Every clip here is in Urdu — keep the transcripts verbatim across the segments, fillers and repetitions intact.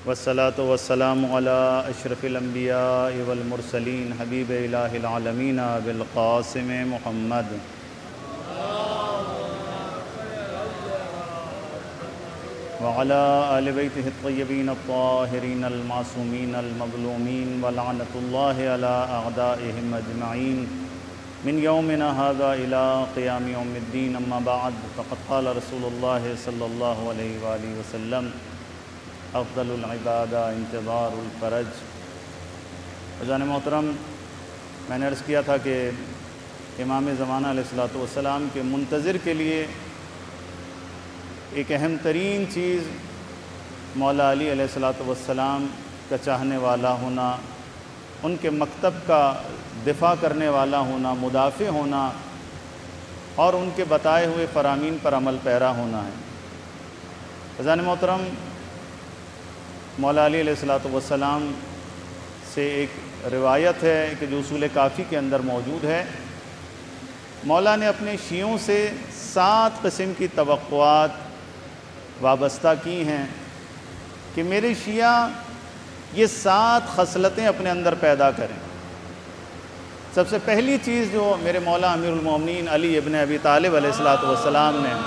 والصلاة والسلام على أشرف الأنبياء والمرسلين حبيب إله العالمين بالقاسم محمد وعلى آل بيته الطيبين الطاهرين المعصومين المظلومين ولعنة الله على أعدائهم أجمعين من يومنا هذا إلى قيام يوم الدين. أما بعد فقد قال رسول الله صلى الله عليه وآله وسلم افضل العبادہ انتظار الفرج. عزیزان محترم، میں نے عرض کیا تھا کہ امام زمانہ علیہ الصلوۃ والسلام کے منتظر کے لیے ایک اہم ترین چیز مولا علی علیہ الصلوۃ والسلام کا چاہنے والا ہونا، ان کے مکتب کا دفاع کرنے والا ہونا، مدافع ہونا اور ان کے بتائے ہوئے فرامین پر عمل پیرا ہونا ہے. عزیزان محترم، مولا علی علیہ الصلوۃ والسلام سے ایک روایت ہے کہ جو اصول کافی کے اندر موجود ہے. مولا نے اپنے شیعوں سے سات قسم کی توقعات وابستہ کی ہیں کہ میرے شیعہ یہ سات خصلتیں اپنے اندر پیدا کریں. سب سے پہلی چیز جو میرے مولا امیر المومنین علی ابن ابی طالب علیہ الصلوۃ والسلام نے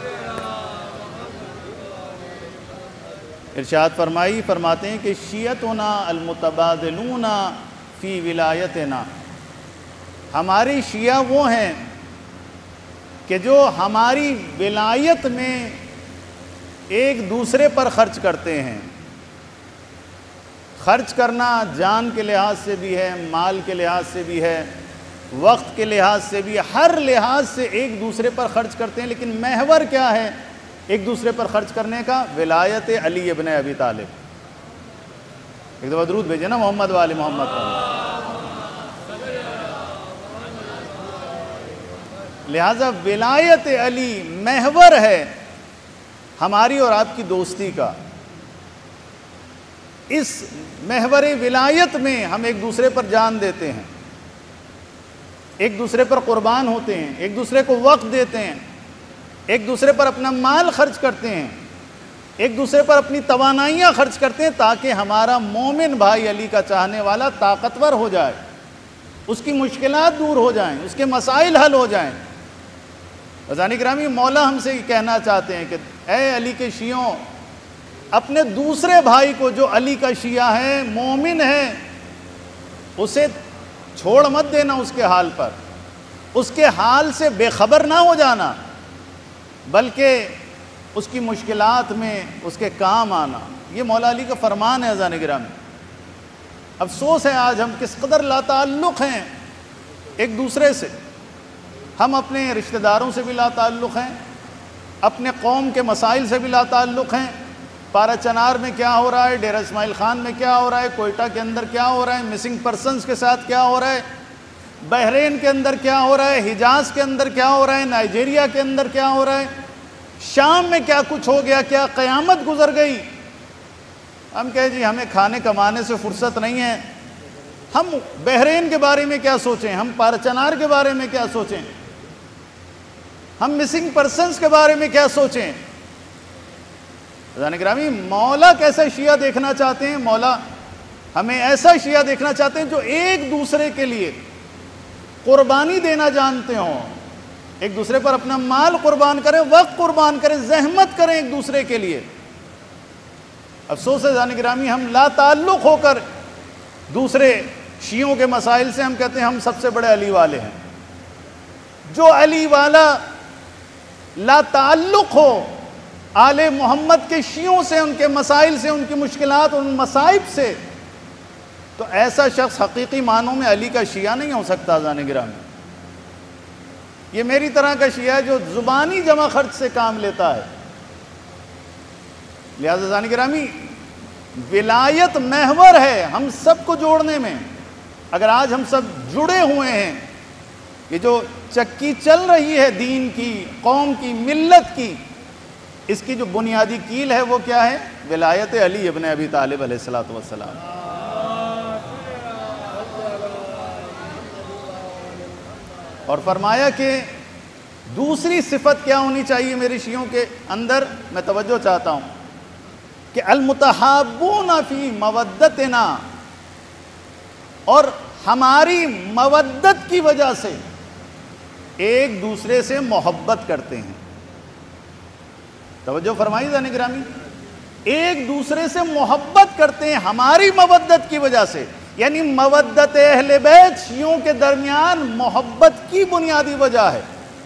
ارشاد فرمائی فرماتے ہیں کہ شیعتنا المتبادلون فی ولایتنا، ہماری شیعہ وہ ہیں کہ جو ہماری ولایت میں ایک دوسرے پر خرچ کرتے ہیں. خرچ کرنا جان کے لحاظ سے بھی ہے، مال کے لحاظ سے بھی ہے، وقت کے لحاظ سے بھی، ہر لحاظ سے ایک دوسرے پر خرچ کرتے ہیں. لیکن محور کیا ہے ایک دوسرے پر خرچ کرنے کا؟ ولایت علی ابن ابی طالب. ایک دفعہ درود بھیجے نا محمد وآل محمد. لہذا ولایت علی محور ہے ہماری اور آپ کی دوستی کا. اس محور ولایت میں ہم ایک دوسرے پر جان دیتے ہیں، ایک دوسرے پر قربان ہوتے ہیں، ایک دوسرے کو وقت دیتے ہیں، ایک دوسرے پر اپنا مال خرچ کرتے ہیں، ایک دوسرے پر اپنی توانائیاں خرچ کرتے ہیں تاکہ ہمارا مومن بھائی علی کا چاہنے والا طاقتور ہو جائے، اس کی مشکلات دور ہو جائیں، اس کے مسائل حل ہو جائیں. عزیزان گرامی، مولا ہم سے یہ کہنا چاہتے ہیں کہ اے علی کے شیعوں، اپنے دوسرے بھائی کو جو علی کا شیعہ ہے، مومن ہے، اسے چھوڑ مت دینا اس کے حال پر، اس کے حال سے بے خبر نہ ہو جانا، بلکہ اس کی مشکلات میں اس کے کام آنا. یہ مولا علی کا فرمان ہے. عزیزان گرامی، افسوس ہے آج ہم کس قدر لا تعلق ہیں ایک دوسرے سے. ہم اپنے رشتہ داروں سے بھی لا تعلق ہیں، اپنے قوم کے مسائل سے بھی لا تعلق ہیں. پارا چنار میں کیا ہو رہا ہے، ڈیرہ اسماعیل خان میں کیا ہو رہا ہے، کوئٹہ کے اندر کیا ہو رہا ہے، مسنگ پرسنز کے ساتھ کیا ہو رہا ہے، بحرین کے اندر کیا ہو رہا ہے، حجاز کے اندر کیا ہو رہا ہے، نائجیریا کے اندر کیا ہو رہا ہے، شام میں کیا کچھ ہو گیا، کیا قیامت گزر گئی. ہم کہیں جی ہمیں کھانے کمانے سے فرصت نہیں ہے. ہم بحرین کے بارے میں کیا سوچیں، ہم پارچنار کے بارے میں کیا سوچیں، ہم مسنگ پرسنز کے بارے میں کیا سوچیں. عزیزان گرامی، مولا کیسا شیعہ دیکھنا چاہتے ہیں؟ مولا ہمیں ایسا شیعہ دیکھنا چاہتے ہیں جو ایک دوسرے کے لیے قربانی دینا جانتے ہوں، ایک دوسرے پر اپنا مال قربان کریں، وقت قربان کریں، زحمت کریں ایک دوسرے کے لیے. افسوس ہے عزیزان گرامی، ہم لا تعلق ہو کر دوسرے شیعوں کے مسائل سے ہم کہتے ہیں ہم سب سے بڑے علی والے ہیں. جو علی والا لا تعلق ہو آل محمد کے شیعوں سے، ان کے مسائل سے، ان کی مشکلات، ان مصائب سے، تو ایسا شخص حقیقی معنوں میں علی کا شیعہ نہیں ہو سکتا. عزیزان گرامی، یہ میری طرح کا شیعہ ہے جو زبانی جمع خرچ سے کام لیتا ہے. لہذا عزیزان گرامی، ولایت محور ہے ہم سب کو جوڑنے میں. اگر آج ہم سب جڑے ہوئے ہیں، یہ جو چکی چل رہی ہے دین کی، قوم کی، ملت کی، اس کی جو بنیادی کیل ہے وہ کیا ہے؟ ولایت علی ابن ابی طالب علیہ الصلوۃ والسلام. اور فرمایا کہ دوسری صفت کیا ہونی چاہیے میرے شیعوں کے اندر؟ میں توجہ چاہتا ہوں. کہ المتحابون فی مودتنا، اور ہماری مودت کی وجہ سے ایک دوسرے سے محبت کرتے ہیں۔ توجہ فرمائی ذہن گرامی، ایک دوسرے سے محبت کرتے ہیں ہماری مودت کی وجہ سے، یعنی مودت اہل بیت شیعوں کے درمیان محبت کی بنیادی وجہ ہے۔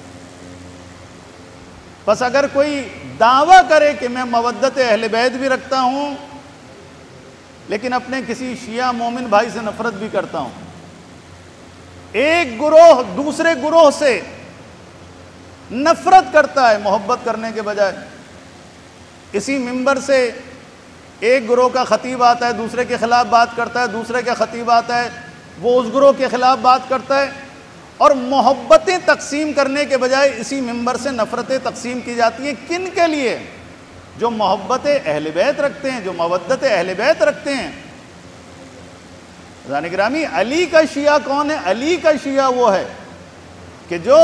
بس اگر کوئی دعویٰ کرے کہ میں مودت اہل بیت بھی رکھتا ہوں لیکن اپنے کسی شیعہ مومن بھائی سے نفرت بھی کرتا ہوں، ایک گروہ دوسرے گروہ سے نفرت کرتا ہے محبت کرنے کے بجائے، اسی منبر سے ایک گروہ کا خطیب آتا ہے دوسرے کے خلاف بات کرتا ہے، دوسرے کا خطیب آتا ہے وہ اس گروہ کے خلاف بات کرتا ہے، اور محبتیں تقسیم کرنے کے بجائے اسی منبر سے نفرتیں تقسیم کی جاتی ہیں۔ کن کے لیے؟ جو محبت اہل بیت رکھتے ہیں، جو مودت اہل بیت رکھتے ہیں۔ عزیزان گرامی، علی کا شیعہ کون ہے؟ علی کا شیعہ وہ ہے کہ جو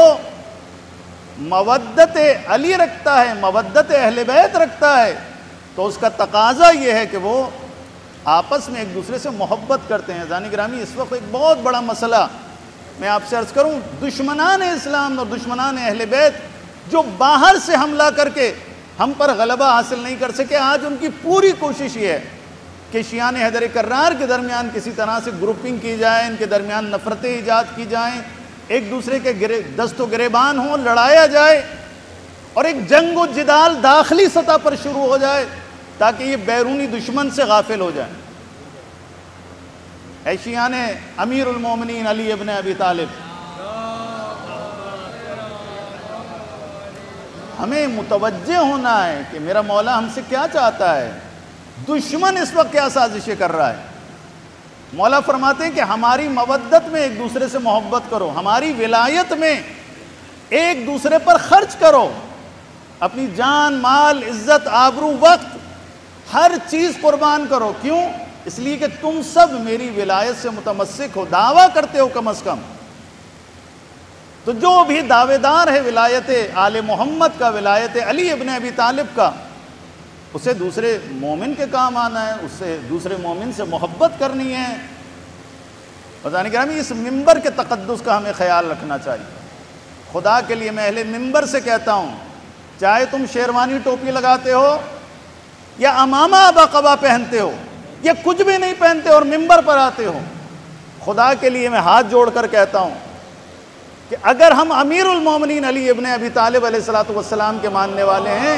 مودت علی رکھتا ہے، مودت اہل بیت رکھتا ہے، تو اس کا تقاضا یہ ہے کہ وہ آپس میں ایک دوسرے سے محبت کرتے ہیں۔ عزیزان گرامی، اس وقت ایک بہت بڑا مسئلہ میں آپ سے عرض کروں، دشمنان اسلام اور دشمنان اہل بیت جو باہر سے حملہ کر کے ہم پر غلبہ حاصل نہیں کر سکے، آج ان کی پوری کوشش یہ ہے کہ شیعان حیدر کرار کے درمیان کسی طرح سے گروپنگ کی جائے، ان کے درمیان نفرتیں ایجاد کی جائیں، ایک دوسرے کے دست و گریبان ہوں، لڑایا جائے، اور ایک جنگ و جدال داخلی سطح پر شروع ہو جائے تاکہ یہ بیرونی دشمن سے غافل ہو جائیں۔ اے شیعان امیر المومنین علی ابن ابی طالب، ہمیں متوجہ ہونا ہے کہ میرا مولا ہم سے کیا چاہتا ہے، دشمن اس وقت کیا سازشیں کر رہا ہے۔ مولا فرماتے ہیں کہ ہماری مودت میں ایک دوسرے سے محبت کرو، ہماری ولایت میں ایک دوسرے پر خرچ کرو، اپنی جان، مال، عزت، آبرو، وقت، ہر چیز قربان کرو۔ کیوں؟ اس لیے کہ تم سب میری ولایت سے متمسک ہو، دعویٰ کرتے ہو کم از کم۔ تو جو بھی دعوے دار ہے ولایت آل محمد کا، ولایت علی ابن ابی طالب کا، اسے دوسرے مومن کے کام آنا ہے، اس سے دوسرے مومن سے محبت کرنی ہے۔ بتانے کہ ہمیں اس منبر کے تقدس کا ہمیں خیال رکھنا چاہیے۔ خدا کے لیے میں اہل منبر سے کہتا ہوں، چاہے تم شیروانی ٹوپی لگاتے ہو یا امامہ ابا قبا پہنتے ہو یا کچھ بھی نہیں پہنتے اور منبر پر آتے ہو، خدا کے لیے میں ہاتھ جوڑ کر کہتا ہوں کہ اگر ہم امیر المومنین علی ابن ابی طالب علیہ الصلوۃ والسلام کے ماننے والے ہیں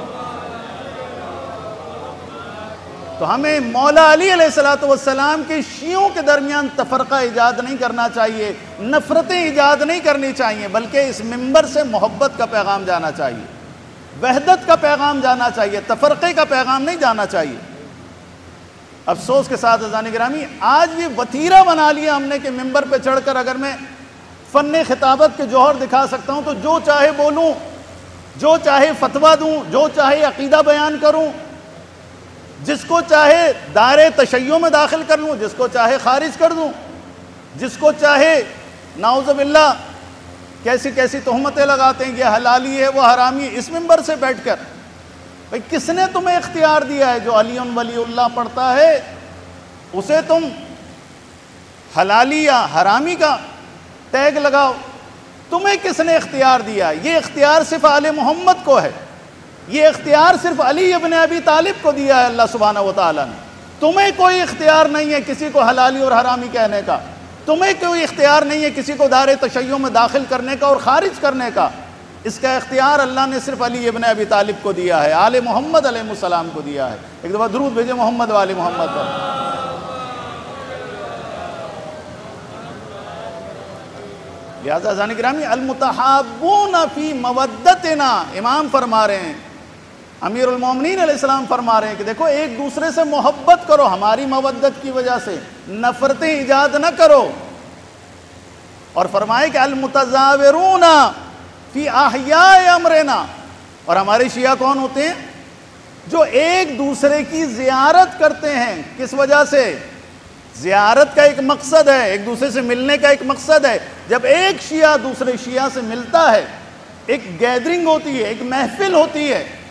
تو ہمیں مولا علی علیہ الصلوۃ والسلام کے شیعوں کے درمیان تفرقہ ایجاد نہیں کرنا چاہیے، نفرتیں ایجاد نہیں کرنی چاہیے، بلکہ اس منبر سے محبت کا پیغام جانا چاہیے، وحدت کا پیغام جانا چاہیے، تفرقے کا پیغام نہیں جانا چاہیے۔ افسوس کے ساتھ عزیزان گرامی، آج یہ وتیرہ بنا لیا ہم نے کہ منبر پہ چڑھ کر اگر میں فن خطابت کے جوہر دکھا سکتا ہوں تو جو چاہے بولوں، جو چاہے فتویٰ دوں، جو چاہے عقیدہ بیان کروں، جس کو چاہے دائرے تشیع میں داخل کر لوں، جس کو چاہے خارج کر دوں، جس کو چاہے نعوذ باللہ کیسی کیسی تہمتیں لگاتے ہیں، یہ حلالی ہے وہ حرامی ہے، اس منبر سے بیٹھ کر۔ بھئی کس نے تمہیں اختیار دیا ہے؟ جو علی ولی اللہ پڑھتا ہے اسے تم حلالی یا حرامی کا ٹیگ لگاؤ، تمہیں کس نے اختیار دیا؟ یہ اختیار صرف آل محمد کو ہے، یہ اختیار صرف علی ابن ابی طالب کو دیا ہے اللہ سبحانہ وتعالیٰ نے۔ تمہیں کوئی اختیار نہیں ہے کسی کو حلالی اور حرامی کہنے کا، تمہیں کوئی اختیار نہیں ہے کسی کو دار تشیع میں داخل کرنے کا اور خارج کرنے کا۔ اس کا اختیار اللہ نے صرف علی ابن ابی طالب کو دیا ہے، آل محمد علیہ السلام کو دیا ہے۔ ایک دفعہ درود بھیجے محمد و آل محمد پر۔ لہذا عزیزان گرامی، المتحابون فی مودتنا، امام فرما رہے ہیں، امیر المومنین علیہ السلام فرما رہے ہیں کہ دیکھو ایک دوسرے سے محبت کرو، ہماری مودت کی وجہ سے نفرتیں ایجاد نہ کرو۔ اور فرمائے کہ المتزاورون فی احیاء امرنا، اور ہمارے شیعہ کون ہوتے ہیں؟ جو ایک دوسرے کی زیارت کرتے ہیں۔ کس وجہ سے؟ زیارت کا ایک مقصد ہے، ایک دوسرے سے ملنے کا ایک مقصد ہے۔ جب ایک شیعہ دوسرے شیعہ سے ملتا ہے، ایک گیدرنگ ہوتی ہے، ایک محفل ہوتی ہے،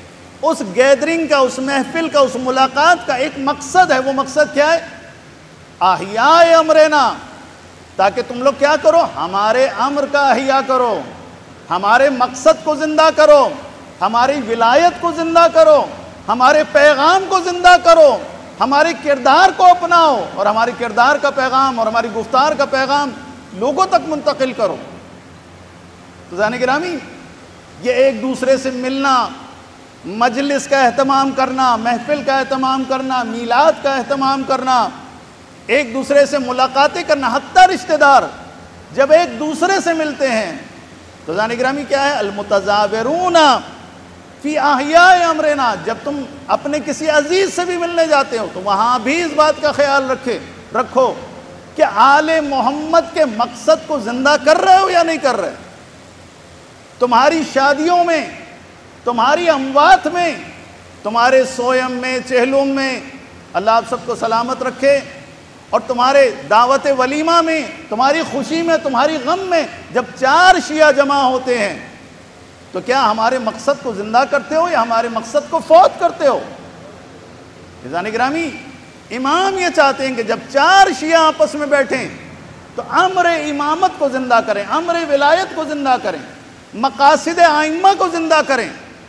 اس گیدرنگ کا، اس محفل کا، اس ملاقات کا ایک مقصد ہے. وہ مقصد کیا ہے؟ احیاء امرنا، تاکہ تم لوگ کیا کرو؟ ہمارے امر کا احیاء کرو، ہمارے مقصد کو زندہ کرو، ہماری ولایت کو زندہ کرو، ہمارے پیغام کو زندہ کرو، ہمارے کردار کو اپناؤ اور ہمارے کردار کا پیغام اور ہماری گفتار کا پیغام لوگوں تک منتقل کرو. تو عزیزان گرامی، یہ ایک دوسرے سے ملنا، مجلس کا اہتمام کرنا، محفل کا اہتمام کرنا، میلاد کا اہتمام کرنا، ایک دوسرے سے ملاقاتیں کرنا، حتیٰ رشتہ دار جب ایک دوسرے سے ملتے ہیں تو عزیزان گرامی کیا ہے؟ المتزاورون فی احیاء امرنا. جب تم اپنے کسی عزیز سے بھی ملنے جاتے ہو تو وہاں بھی اس بات کا خیال رکھے رکھو کہ آل محمد کے مقصد کو زندہ کر رہے ہو یا نہیں کر رہے. تمہاری شادیوں میں، تمہاری اموات میں، تمہارے سویم میں، چہلم میں، اللہ آپ سب کو سلامت رکھے، اور تمہارے دعوت ولیمہ میں، تمہاری خوشی میں، تمہاری غم میں جب چار شیعہ جمع ہوتے ہیں تو کیا ہمارے مقصد کو زندہ کرتے ہو یا ہمارے مقصد کو فوت کرتے ہو؟ عزیزان گرامی، امام یہ چاہتے ہیں کہ جب چار شیعہ آپس میں بیٹھیں تو امر امامت کو زندہ کریں، امر ولایت کو زندہ کریں، مقاصد ائمہ کو زندہ کریں.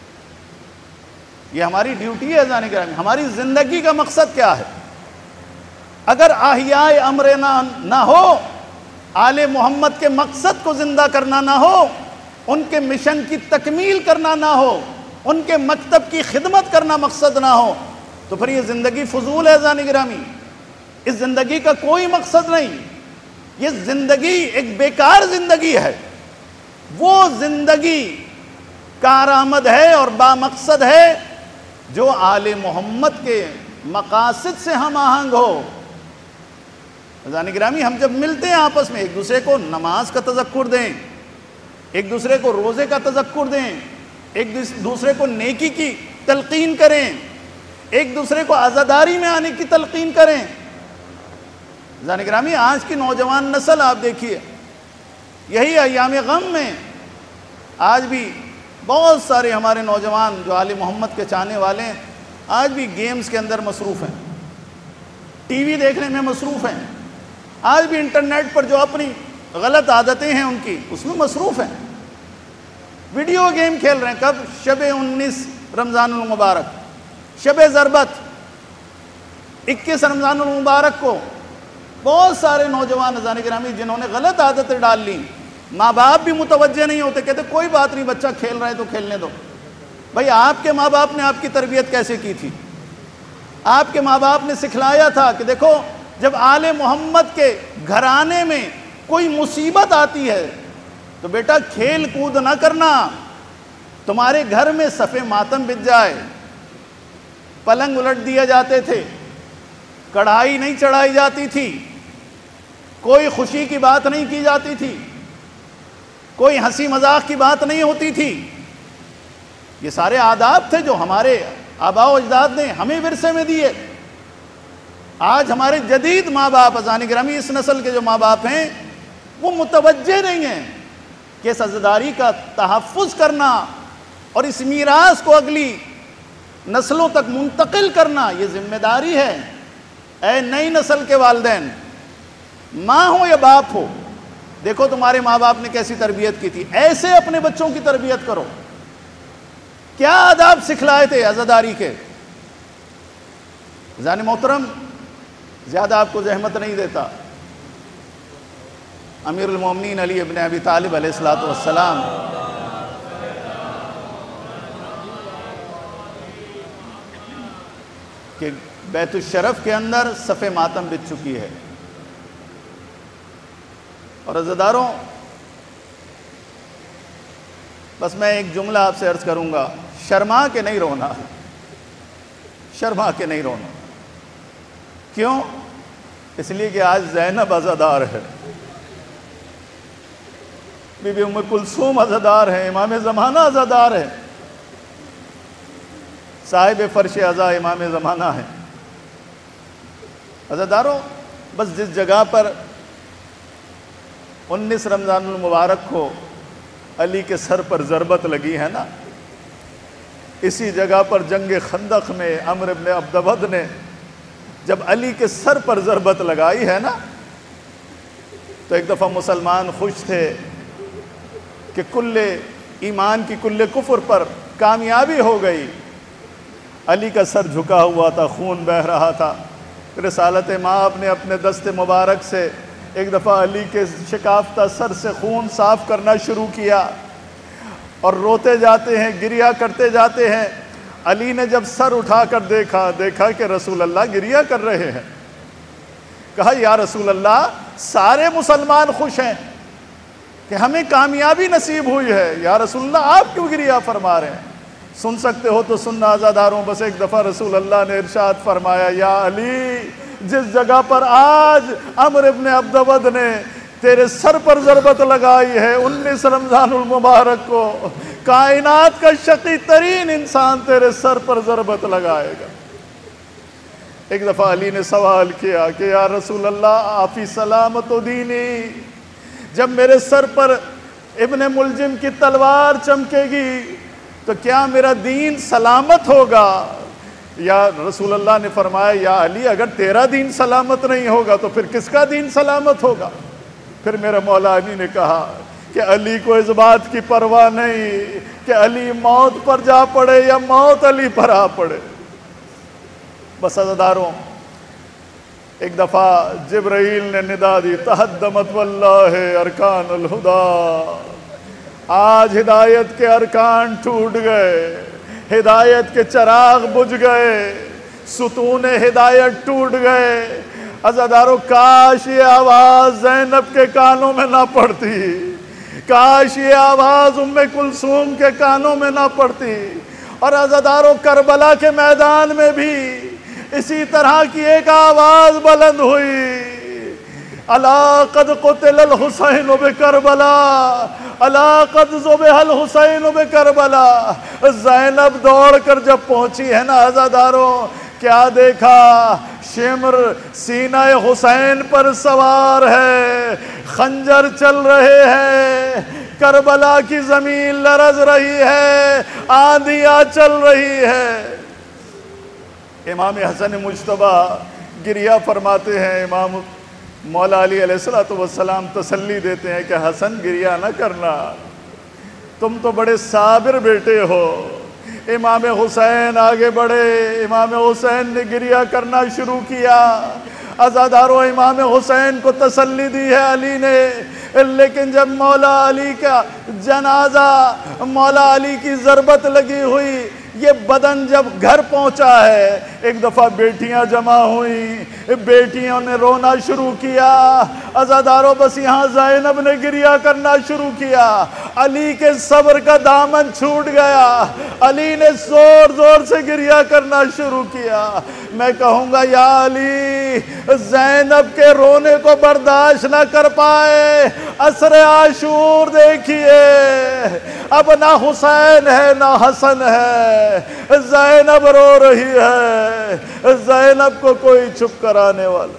یہ ہماری ڈیوٹی ہے عزیزان گرامی. ہماری زندگی کا مقصد کیا ہے؟ اگر احیاء امرنا نہ ہو، آل محمد کے مقصد کو زندہ کرنا نہ ہو، ان کے مشن کی تکمیل کرنا نہ ہو، ان کے مکتب کی خدمت کرنا مقصد نہ ہو، تو پھر یہ زندگی فضول ہے عزیزان گرامی. اس زندگی کا کوئی مقصد نہیں. یہ زندگی ایک بیکار زندگی ہے. وہ زندگی کارآمد ہے اور بامقصد ہے جو آل محمد کے مقاصد سے ہم آہنگ ہو. عزیزان گرامی، ہم جب ملتے ہیں آپس میں ایک دوسرے کو نماز کا تذکر دیں، ایک دوسرے کو روزے کا تذکر دیں، ایک دوسرے کو نیکی کی تلقین کریں، ایک دوسرے کو عزاداری میں آنے کی تلقین کریں. عزیزان گرامی، آج کی نوجوان نسل آپ دیکھیے، یہی ایام غم میں آج بھی بہت سارے ہمارے نوجوان جو آل محمد کے چاہنے والے ہیں آج بھی گیمز کے اندر مصروف ہیں، ٹی وی دیکھنے میں مصروف ہیں، آج بھی انٹرنیٹ پر جو اپنی غلط عادتیں ہیں ان کی اس میں مصروف ہیں، ویڈیو گیم کھیل رہے ہیں. کب؟ شب انیس رمضان المبارک، شب ضربت اکیس رمضان المبارک کو بہت سارے نوجوان عزیزان گرامی جنہوں نے غلط عادتیں ڈال لی، ماں باپ بھی متوجہ نہیں ہوتے، کہتے کوئی بات نہیں، بچہ کھیل رہا ہے تو کھیلنے دو. بھائی آپ کے ماں باپ نے آپ کی تربیت کیسے کی تھی؟ آپ کے ماں باپ نے سکھلایا تھا کہ دیکھو جب آل محمد کے گھرانے میں کوئی مصیبت آتی ہے تو بیٹا کھیل کود نہ کرنا، تمہارے گھر میں صف ماتم بچ جائے، پلنگ الٹ دیے جاتے تھے، کڑھائی نہیں چڑھائی جاتی تھی، کوئی خوشی کی بات نہیں کی جاتی تھی، کوئی ہنسی مذاق کی بات نہیں ہوتی تھی. یہ سارے آداب تھے جو ہمارے آباء و اجداد نے ہمیں ورثے میں دیے. آج ہمارے جدید ماں باپ عزیزان گرامی، اس نسل کے جو ماں باپ ہیں وہ متوجہ نہیں ہیں کہ اس عزاداری کا تحفظ کرنا اور اس میراث کو اگلی نسلوں تک منتقل کرنا یہ ذمہ داری ہے. اے نئی نسل کے والدین، ماں ہو یا باپ ہو، دیکھو تمہارے ماں باپ نے کیسی تربیت کی تھی، ایسے اپنے بچوں کی تربیت کرو. کیا آداب سکھلائے تھے عزاداری کے؟ عزیزان محترم، زیادہ آپ کو زحمت نہیں دیتا، امیر المومنین علی ابن ابی طالب علیہ الصلوۃ والسلام کہ بیت الشرف کے اندر صف ماتم بچ چکی ہے. اور عزاداروں، بس میں ایک جملہ آپ سے عرض کروں گا، شرما کے نہیں رونا، شرما کے نہیں رونا. کیوں؟ اس لیے کہ آج زینب عزادار ہے، بی بی ام کلثوم عزادار ہے، امام زمانہ عزادار ہے، صاحب فرش عزا امام زمانہ ہے. عزاداروں، بس جس جگہ پر انیس رمضان المبارک کو علی کے سر پر ضربت لگی ہے نا، اسی جگہ پر جنگ خندق میں عمرو ابن عبدود نے جب علی کے سر پر ضربت لگائی ہے نا، تو ایک دفعہ مسلمان خوش تھے کہ کل ایمان کی کل کفر پر کامیابی ہو گئی۔ علی کا سر جھکا ہوا تھا، خون بہہ رہا تھا۔ رسالت مآب نے اپنے دست مبارک سے ایک دفعہ علی کے شکافتہ سر سے خون صاف کرنا شروع کیا، اور روتے جاتے ہیں، گریہ کرتے جاتے ہیں۔ علی نے جب سر اٹھا کر دیکھا دیکھا کہ رسول اللہ گریہ کر رہے ہیں، کہا یا رسول اللہ سارے مسلمان خوش ہیں کہ ہمیں کامیابی نصیب ہوئی ہے، یا رسول اللہ آپ کیوں گریہ فرما رہے ہیں؟ سن سکتے ہو تو سننا عزاداروں، بس ایک دفعہ رسول اللہ نے ارشاد فرمایا، یا علی جس جگہ پر آج عمرو ابن عبدود نے تیرے سر پر ضربت لگائی ہے، انیس رمضان المبارک کو کائنات کا شقی ترین انسان تیرے سر پر ضربت لگائے گا۔ ایک دفعہ علی نے سوال کیا کہ یا رسول اللہ آفی سلامت و دینی، جب میرے سر پر ابن ملجم کی تلوار چمکے گی تو کیا میرا دین سلامت ہوگا؟ یا رسول اللہ نے فرمایا، یا علی اگر تیرا دین سلامت نہیں ہوگا تو پھر کس کا دین سلامت ہوگا؟ پھر میرے مولا علی نے کہا کہ علی کو اس بات کی پرواہ نہیں کہ علی موت پر جا پڑے یا موت علی پر آ پڑے۔ بس عزاداروں، ایک دفعہ جبرائیل نے ندا دی، تہدمت واللہ ارکان الہدا، آج ہدایت کے ارکان ٹوٹ گئے، ہدایت کے چراغ بجھ گئے، ستون ہدایت ٹوٹ گئے۔ عزاداروں، کاش یہ آواز زینب کے کانوں میں نہ پڑتی، کاش یہ آواز ام کلثوم کے کانوں میں نہ پڑتی۔ اور عزاداروں، کربلا کے میدان میں بھی اسی طرح کی ایک آواز بلند ہوئی، الا قد قتل الحسین بکربلا، الا قد ذبح الحسین بکربلا۔ زینب دوڑ کر جب پہنچی ہے نا عزاداروں، کیا دیکھا؟ شمر سینہ حسین پر سوار ہے، خنجر چل رہے ہیں، کربلا کی زمین لرز رہی ہے، آندھیاں چل رہی ہے۔ امام حسن مجتبیٰ گریہ فرماتے ہیں، امام مولا علی علیہ السلام تسلی دیتے ہیں کہ حسن گریہ نہ کرنا، تم تو بڑے صابر بیٹے ہو۔ امام حسین آگے بڑھے، امام حسین نے گریہ کرنا شروع کیا۔ عزاداروں، امام حسین کو تسلی دی ہے علی نے، لیکن جب مولا علی کا جنازہ، مولا علی کی ضربت لگی ہوئی، یہ بدن جب گھر پہنچا ہے، ایک دفعہ بیٹیاں جمع ہوئیں، بیٹیوں نے رونا شروع کیا۔ عزاداروں، بس یہاں زینب نے گریہ کرنا شروع کیا، علی کے صبر کا دامن چھوٹ گیا، علی نے زور زور سے گریہ کرنا شروع کیا۔ میں کہوں گا یا علی، زینب کے رونے کو برداشت نہ کر پائے، عصر عاشور دیکھیے، اب نہ حسین ہے نہ حسن ہے، زینب رو رہی ہے، زینب کو کوئی چپ کرانے والا۔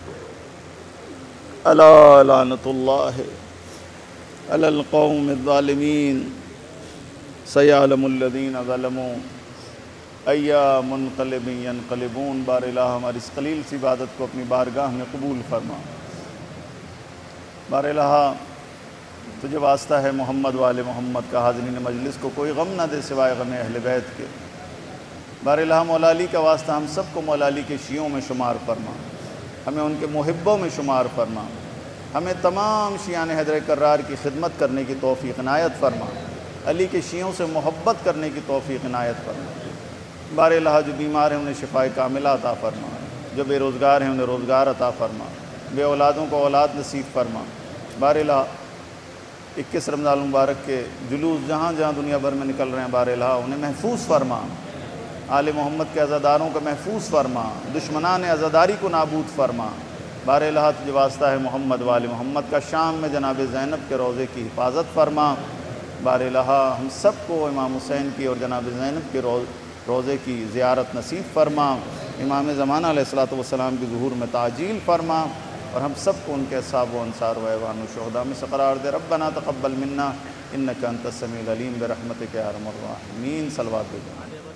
الا لعنت اللہ علی القوم الظالمین، سیعلم الذین ظلموا ایا منقلب ینقلبون۔ بار الہ ہماری اس قلیل سی عبادت کو اپنی بارگاہ میں قبول فرما۔ بار الہ تجھے واسطہ ہے محمد وآل محمد کا، حاضرین مجلس کو کوئی غم نہ دے سوائے غم اہل بیت کے۔ بار الہ مولا علی کا واسطہ ہم سب کو مولا علی کے شیعوں میں شمار فرما، ہمیں ان کے محبوں میں شمار فرما، ہمیں تمام شیعان حیدر کرار کی خدمت کرنے کی توفیق عنایت فرما، علی کے شیعوں سے محبت کرنے کی توفیق عنایت فرما۔ بار الہ جو بیمار ہیں انہیں شفائے کاملہ عطا فرما، جو بے روزگار ہیں انہیں روزگار عطا فرما، بے اولادوں کو اولاد نصیب فرما۔ بار الہ اکیس رمضان المبارک کے جلوس جہاں جہاں دنیا بھر میں نکل رہے ہیں، بار الہ انہیں محفوظ فرما، آل محمد کے عزاداروں کو محفوظ فرما، دشمنان عزاداری کو نابود فرما۔ بار الہ تجھے واسطہ ہے محمد وآل محمد کا، شام میں جناب زینب کے روضے کی حفاظت فرما۔ بار الہ ہم سب کو امام حسین کی اور جناب زینب کے روضے کی زیارت نصیب فرما، امام زمانہ علیہ الصلوۃ والسلام کی ظہور میں تعجیل فرما، اور ہم سب کو ان کے اصحاب و انصار و ایوان و شہداء میں سے قرار دے. ربنا تقبل منا انک انت السمیع العلیم برحمتک یا ارحم الراحمین. صلوات.